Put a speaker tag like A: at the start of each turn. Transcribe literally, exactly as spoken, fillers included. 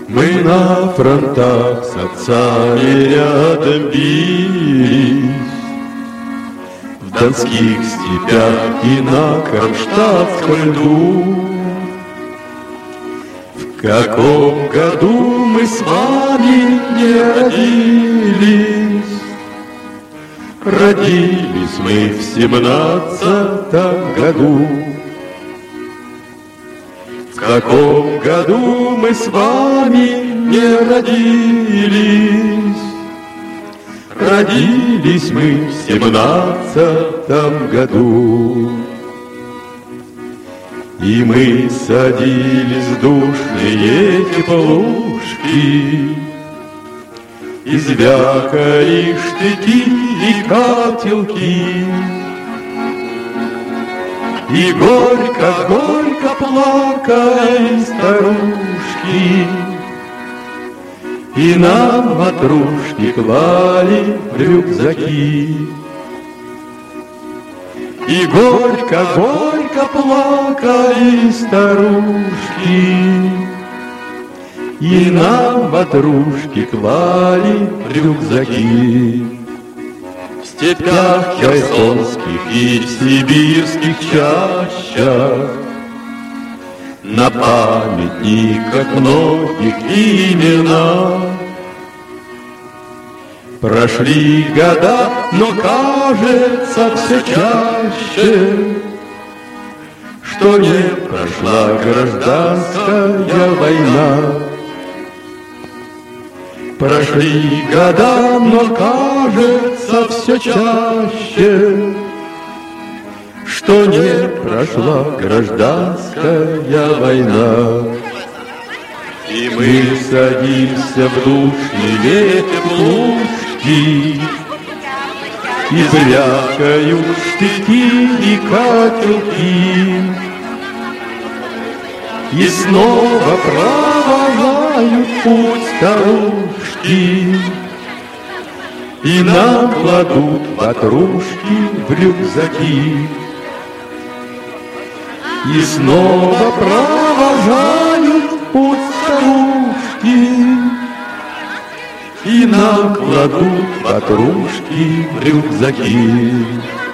A: Мы на фронтах с отцами рядом бились, в донских степях и на кронштадтском льду. В каком году мы с вами не родились? Родились мы в семнадцатом году. В каком году мы с вами не родились? Родились мы в семнадцатом году. И мы садились в душные теплушки, и звякали штыки и котелки. И горько-горько плакали старушки, и нам ватрушки клали в рюкзаки. И горько-горько плакали старушки, и нам ватрушки клали в рюкзаки. В степях херсонских и в сибирских чащах, на памятниках многих имена. Прошли года, но кажется все чаще, что не прошла гражданская война. Прошли года, но кажется все чаще, что не прошла гражданская война. И мы садимся в душные теплушки, и брякают штыки и котелки, и снова провожают путь старушки, и нам кладут ватрушки в рюкзаки. И снова провожают путь старушки, и нам кладут ватрушки в рюкзаки.